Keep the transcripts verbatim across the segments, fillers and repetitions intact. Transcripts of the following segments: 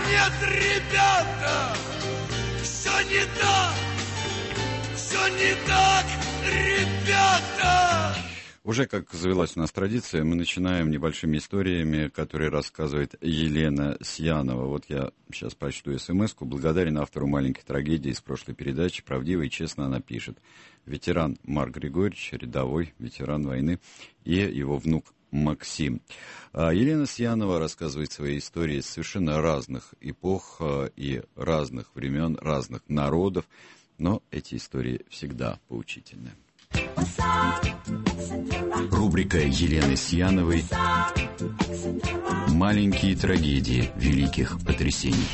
Нет, ребята, все не так, все не так, ребята. Уже, как завелась у нас традиция, мы начинаем небольшими историями, которые рассказывает Елена Сьянова. Вот я сейчас прочту смс-ку. Благодарен автору маленькой трагедии из прошлой передачи. Правдиво и честно она пишет. Ветеран Марк Григорьевич, рядовой ветеран войны, и его внук Максим. Елена Сьянова рассказывает свои истории из совершенно разных эпох и разных времен, разных народов, но эти истории всегда поучительны. Рубрика Елены Сьяновой «Маленькие трагедии великих потрясений».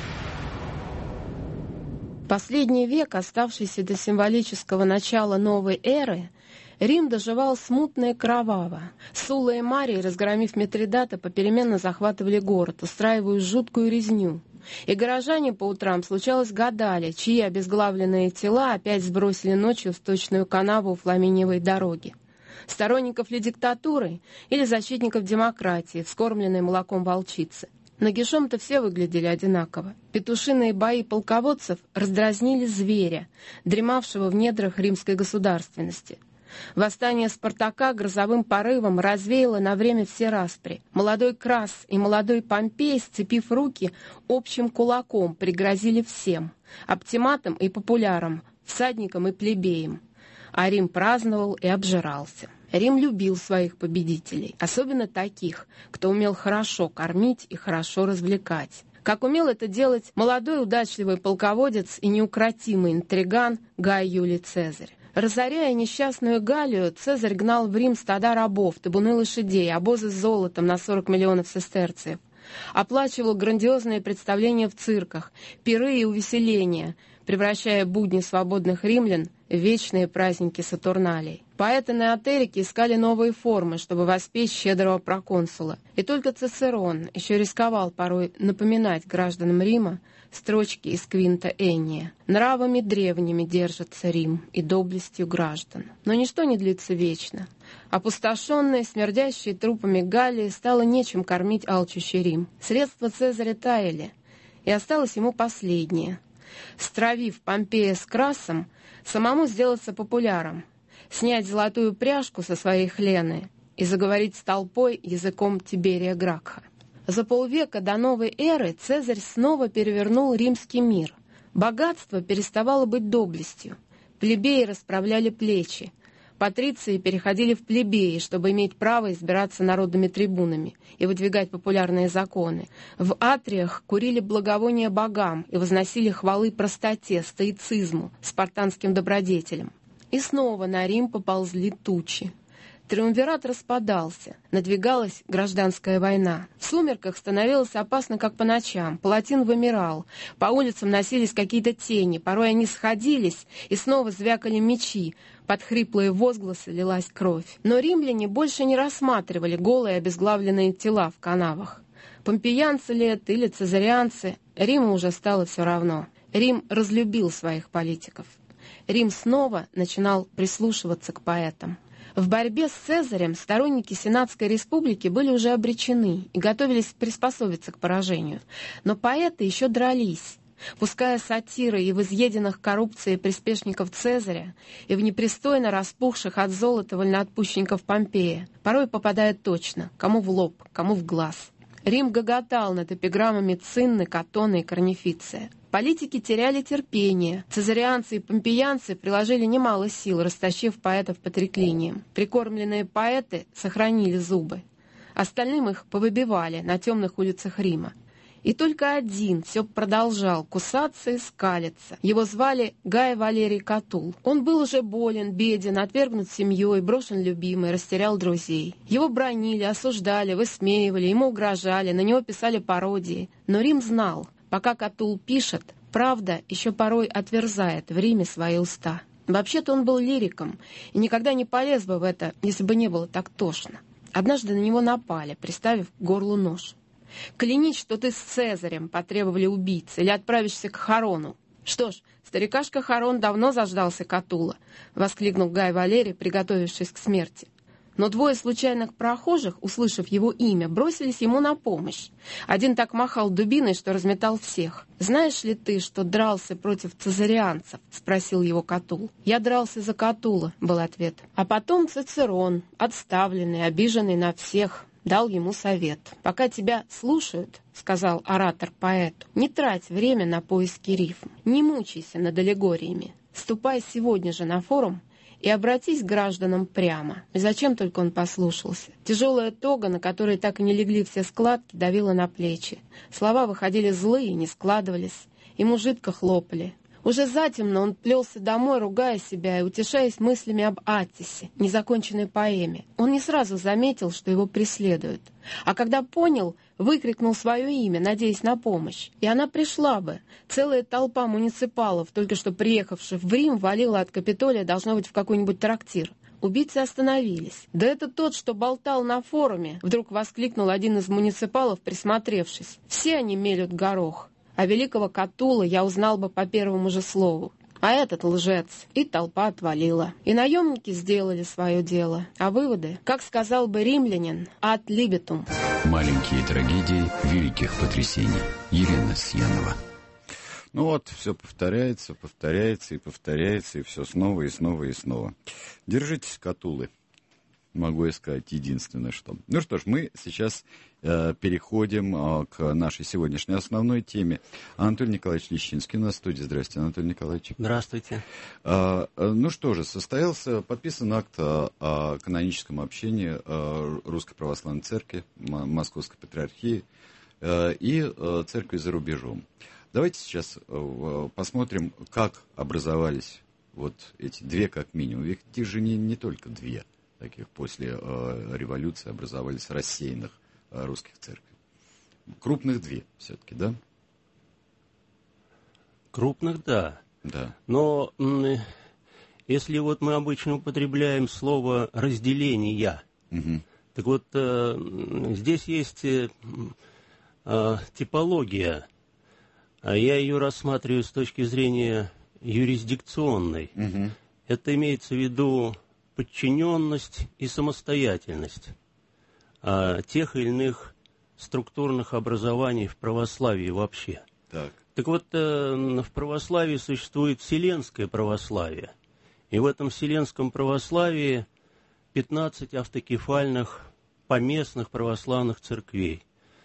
Последний век, оставшийся до символического начала новой эры, Рим доживал смутно и кроваво. Сула и Марий, разгромив Митридата, попеременно захватывали город, устраивая жуткую резню. И горожане по утрам, случалось, гадали, чьи обезглавленные тела опять сбросили ночью в сточную канаву у Фламиниевой дороги. Сторонников ли диктатуры или защитников демократии, вскормленной молоком волчицы. Нагишом-то все выглядели одинаково. Петушиные бои полководцев раздразнили зверя, дремавшего в недрах римской государственности. Восстание Спартака грозовым порывом развеяло на время все распри. Молодой Крас и молодой Помпей, сцепив руки, общим кулаком пригрозили всем — оптиматам и популярам, всадникам и плебеям. А Рим праздновал и обжирался. Рим любил своих победителей, особенно таких, кто умел хорошо кормить и хорошо развлекать. Как умел это делать молодой удачливый полководец и неукротимый интриган Гай Юлий Цезарь. Разоряя несчастную Галлию, Цезарь гнал в Рим стада рабов, табуны лошадей, обозы с золотом на сорок миллионов сестерциев. Оплачивал грандиозные представления в цирках, пиры и увеселения, превращая будни свободных римлян в вечные праздники Сатурналей. Поэты неотерики искали новые формы, чтобы воспеть щедрого проконсула. И только Цицерон еще рисковал порой напоминать гражданам Рима строчки из Квинта Энния. «Нравами древними держится Рим и доблестью граждан». Но ничто не длится вечно. Опустошенной, смердящей трупами Галлии стало нечем кормить алчущий Рим. Средства Цезаря таяли, и осталось ему последнее. Стравив Помпея с Красом, самому сделаться популяром, снять золотую пряжку со своей Хлены и заговорить с толпой языком Тиберия Гракха. За полвека до новой эры Цезарь снова перевернул римский мир. Богатство переставало быть доблестью. Плебеи расправляли плечи. Патриции переходили в плебеи, чтобы иметь право избираться народными трибунами и выдвигать популярные законы. В атриях курили благовония богам и возносили хвалы простоте, стоицизму, спартанским добродетелям. И снова на Рим поползли тучи. Триумвират распадался, надвигалась гражданская война. В сумерках становилось опасно, как по ночам. Палатин вымирал, по улицам носились какие-то тени, порой они сходились, и снова звякали мечи, под хриплые возгласы лилась кровь. Но римляне больше не рассматривали голые обезглавленные тела в канавах. Помпеянцы ли это или цезарианцы, Риму уже стало все равно. Рим разлюбил своих политиков. Рим снова начинал прислушиваться к поэтам. В борьбе с Цезарем сторонники Сенатской республики были уже обречены и готовились приспособиться к поражению. Но поэты еще дрались, пуская сатиры и в изъеденных коррупцией приспешников Цезаря, и в непристойно распухших от золота вольноотпущенников Помпея, порой попадая точно, кому в лоб, кому в глаз. Рим гоготал над эпиграммами Цинны, Катона и Корнифиция. Политики теряли терпение. Цезарианцы и помпеянцы приложили немало сил, растащив поэтов по триклиниям. Прикормленные поэты сохранили зубы. Остальным их повыбивали на темных улицах Рима. И только один все продолжал кусаться и скалиться. Его звали Гай Валерий Катул. Он был уже болен, беден, отвергнут семьей, брошен любимой, растерял друзей. Его бранили, осуждали, высмеивали, ему угрожали, на него писали пародии. Но Рим знал, пока Катул пишет, правда еще порой отверзает в Риме свои уста. Вообще-то он был лириком и никогда не полез бы в это, если бы не было так тошно. Однажды на него напали, приставив к горлу нож. «Клянись, что ты с Цезарем», — потребовали убийцы, — «или отправишься к Харону». «Что ж, старикашка Харон давно заждался Катула», — воскликнул Гай Валерий, приготовившись к смерти. Но двое случайных прохожих, услышав его имя, бросились ему на помощь. Один так махал дубиной, что разметал всех. «Знаешь ли ты, что дрался против цезарианцев?» — спросил его Катул. «Я дрался за Катула», — был ответ. А потом Цицерон, отставленный, обиженный на всех, дал ему совет. «Пока тебя слушают, — сказал оратор поэту, — не трать время на поиски рифм, не мучайся над аллегориями. Ступай сегодня же на форум и обратись к гражданам прямо». И зачем только он послушался? Тяжелая тога, на которой так и не легли все складки, давила на плечи. Слова выходили злые, не складывались. Ему жидко хлопали. Уже затемно он плелся домой, ругая себя и утешаясь мыслями об Аттисе, незаконченной поэме. Он не сразу заметил, что его преследуют. А когда понял, выкрикнул свое имя, надеясь на помощь. И она пришла бы. Целая толпа муниципалов, только что приехавших в Рим, валила от Капитолия, должно быть, в какой-нибудь трактир. Убийцы остановились. «Да это тот, что болтал на форуме!» Вдруг воскликнул один из муниципалов, присмотревшись. «Все они мелют горох. А великого Катула я узнал бы по первому же слову. А этот лжец». И толпа отвалила. И наемники сделали свое дело. А выводы, как сказал бы римлянин, ad libitum. Маленькие трагедии великих потрясений. Елена Сьянова. Ну вот, все повторяется, повторяется и повторяется, и все снова и снова и снова. Держитесь, Катулы. Могу я сказать единственное, что. Ну что ж, мы сейчас э, переходим э, к нашей сегодняшней основной теме. Анатолий Николаевич Лещинский у нас в студии. Здравствуйте, Анатолий Николаевич. Здравствуйте. Э, э, ну что же, состоялся, подписан акт о, о каноническом общении э, Русской Православной Церкви, Московской Патриархии э, и э, Церкви за рубежом. Давайте сейчас э, посмотрим, как образовались вот эти две как минимум. Ведь их же не, не только две. Таких после э, революции образовались рассеянных э, русских церквей. Крупных две все-таки, да? Крупных, да. Да. Но м- если вот мы обычно употребляем слово «разделение», угу. так вот э, здесь есть э, э, типология, а я ее рассматриваю с точки зрения юрисдикционной. Угу. Это имеется в виду подчиненность и самостоятельность а, тех или иных структурных образований в православии вообще. Так, так вот, э, в православии существует вселенское православие. И в этом вселенском православии пятнадцать автокефальных поместных православных церквей.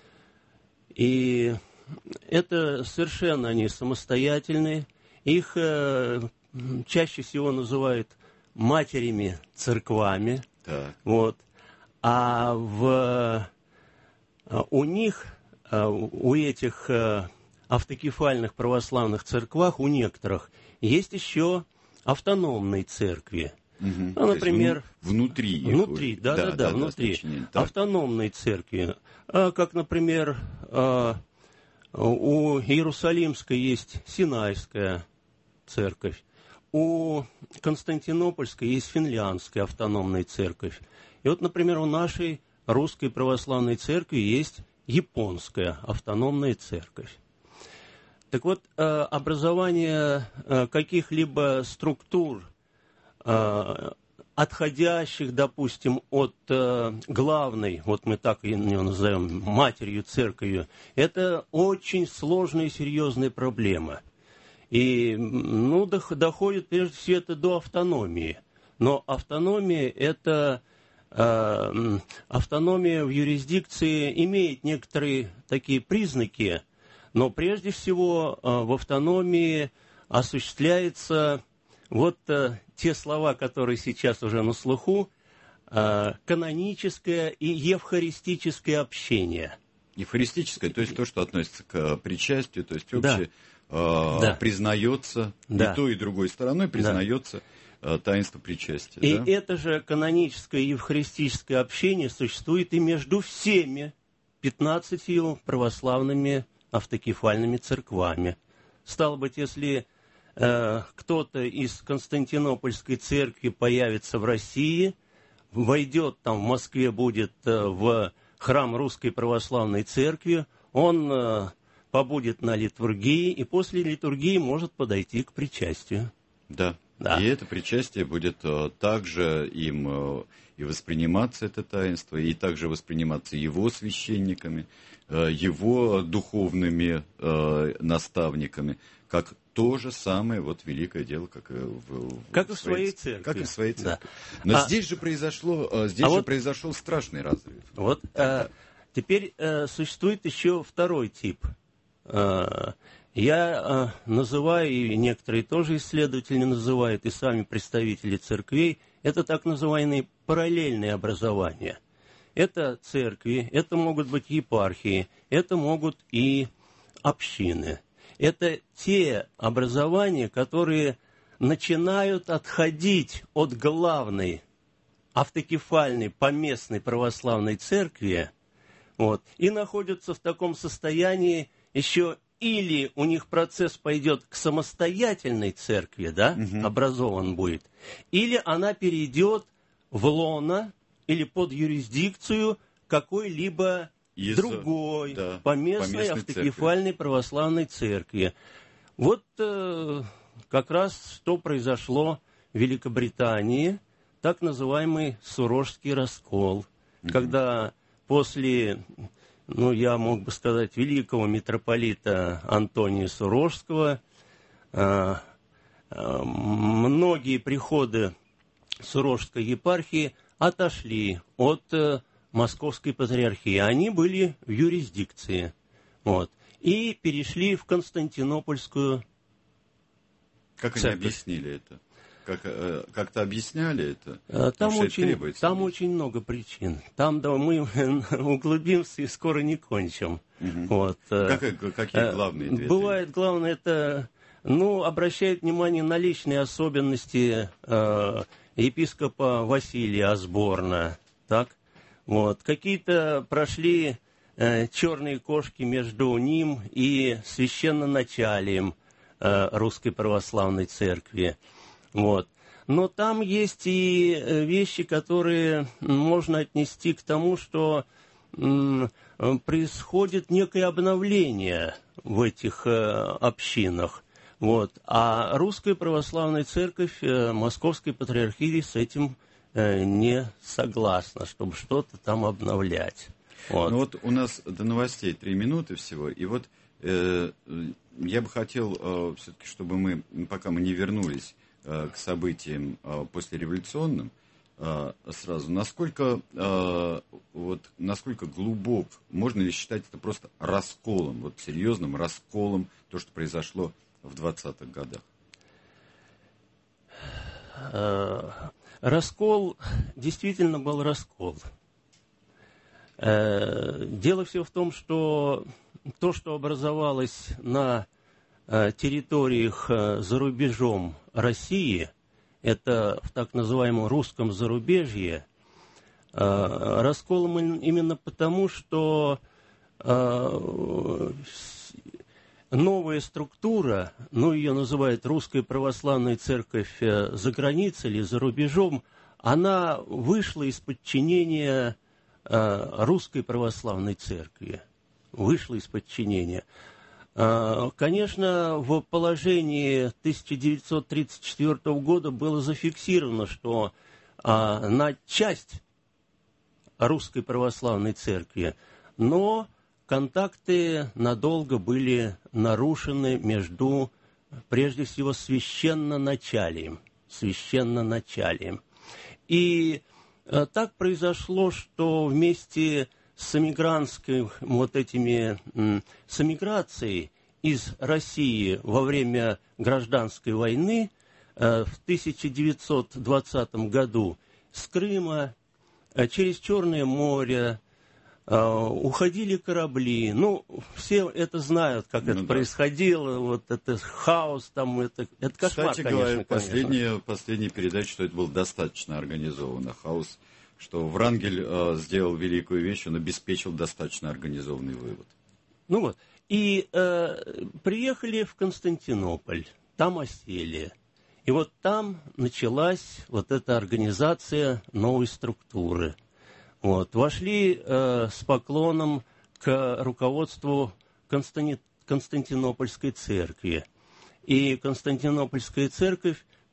И это совершенно они самостоятельные. Их э, чаще всего называют матерями церквами, так. Вот. А в, у них, у этих автокефальных православных церквах, у некоторых, есть еще автономные церкви. Угу. Ну, например, внутри. Внутри, да, да, да, да, внутри. Да, автономные церкви. Как, например, у Иерусалимской есть Синайская церковь. У Константинопольской есть Финляндская автономная церковь. И вот, например, у нашей Русской Православной Церкви есть Японская автономная церковь. Так вот, образование каких-либо структур, отходящих, допустим, от главной, вот мы так ее назовем, матерью церковью, это очень сложная и серьезная проблема. И ну, доходит прежде всего это до автономии. Но автономия это э, автономия в юрисдикции имеет некоторые такие признаки, но прежде всего э, в автономии осуществляется вот э, те слова, которые сейчас уже на слуху, э, каноническое и евхаристическое общение. Евхаристическое, то есть то, что относится к причастию, то есть общее. Да. Да. Признается, да. и той, и другой стороной признается да. таинство причастия. И да? это же каноническое и евхаристическое общение существует и между всеми пятнадцатью православными автокефальными церквами. Стало быть, если э, кто-то из Константинопольской церкви появится в России, войдет там в Москве, будет э, в храм Русской Православной Церкви, он... Э, побудет на литургии, и после литургии может подойти к причастию. Да, Да. И это причастие будет э, также им э, и восприниматься, это таинство, и также восприниматься его священниками, э, его духовными э, наставниками, как то же самое вот великое дело, как и в, как в, в своей церкви. Как и в своей церкви. Да. Но а, здесь же произошло, здесь а же вот, произошел страшный разрыв. Вот э, теперь э, существует еще второй тип. Э, я э, называю, и некоторые тоже исследователи называют, и сами представители церквей, это так называемые параллельные образования. Это церкви, это могут быть епархии, это могут и общины. Это те образования, которые начинают отходить от главной автокефальной поместной православной церкви, вот, и находятся в таком состоянии еще или у них процесс пойдет к самостоятельной церкви, да, угу. образован будет, или она перейдет в лоно или под юрисдикцию какой-либо Из, другой да, поместной, поместной автокефальной церкви. православной церкви. Вот э, как раз что произошло в Великобритании, так называемый Сурожский раскол, mm-hmm. когда после, ну, я мог бы сказать, великого митрополита Антония Сурожского, э, э, многие приходы Сурожской епархии отошли от э, Московской патриархии. Они были в юрисдикции. Вот, и перешли в Константинопольскую Как церковь. Они объяснили это? Как, э, как-то объясняли это? Там, Потому очень, это там очень много причин. Там да, мы углубимся и скоро не кончим. Угу. Вот. Как, какие главные две? Бывает, главное, это, ну, обращает внимание на личные особенности э, епископа Василия Осборна. Так? Вот. Какие-то прошли э, черные кошки между ним и священноначалием э, Русской Православной Церкви. Вот. Но там есть и вещи, которые можно отнести к тому, что м, происходит некое обновление в этих э, общинах. Вот. А Русская Православная Церковь э, Московской Патриархии с этим э, не согласна, чтобы что-то там обновлять. Вот. Ну вот у нас до новостей три минуты всего, и вот э, я бы хотел э, все-таки, чтобы мы, пока мы не вернулись к событиям э, послереволюционным, э, сразу, насколько, э, вот, насколько глубок, можно ли считать это просто расколом, вот серьезным расколом, то, что произошло в двадцатых годах? Раскол, действительно был раскол. Дело все в том, что то, что образовалось на территориях за рубежом России, это в так называемом русском зарубежье, расколом именно потому, что новая структура, ну, ее называют Русская Православная Церковь за границей или за рубежом, она вышла из подчинения Русской Православной Церкви. Вышла из подчинения. Конечно, в положении тысяча девятьсот тридцать четвёртого года было зафиксировано, что на часть Русской Православной Церкви, но контакты надолго были нарушены между, прежде всего, священноначалием. Священноначалием. И так произошло, что вместе с эмигрантской, вот этими, с эмиграцией из России во время гражданской войны в тысяча девятьсот двадцатом году с Крыма через Черное море уходили корабли. Ну, все это знают, как ну, это да. происходило, вот это хаос, там, это, это кошмар, Кстати конечно. говоря, последняя, последняя передача, что это было достаточно организованно, хаос, что Врангель э, сделал великую вещь, он обеспечил достаточно организованный вывод. Ну вот, и э, приехали в Константинополь, там осели. И вот там началась вот эта организация новой структуры. Вот, вошли э, с поклоном к руководству Константи... Константинопольской церкви. И Константинопольская церковь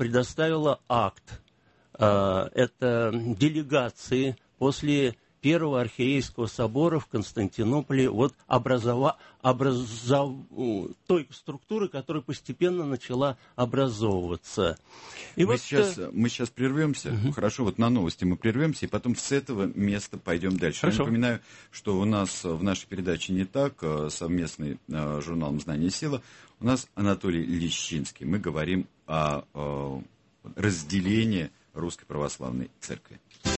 предоставила акт. Это делегации после Первого архиерейского собора в Константинополе, вот образова, образов, той структуры, которая постепенно начала образовываться. И мы, вот, сейчас, мы сейчас прервемся. Угу. Хорошо, вот на новости мы прервемся, и потом с этого места пойдем дальше. Хорошо. Я напоминаю, что у нас в нашей передаче «Не так», совместный журнал «Знание и сила», у нас Анатолий Лещинский. Мы говорим о, о разделении Русской Православной Церкви.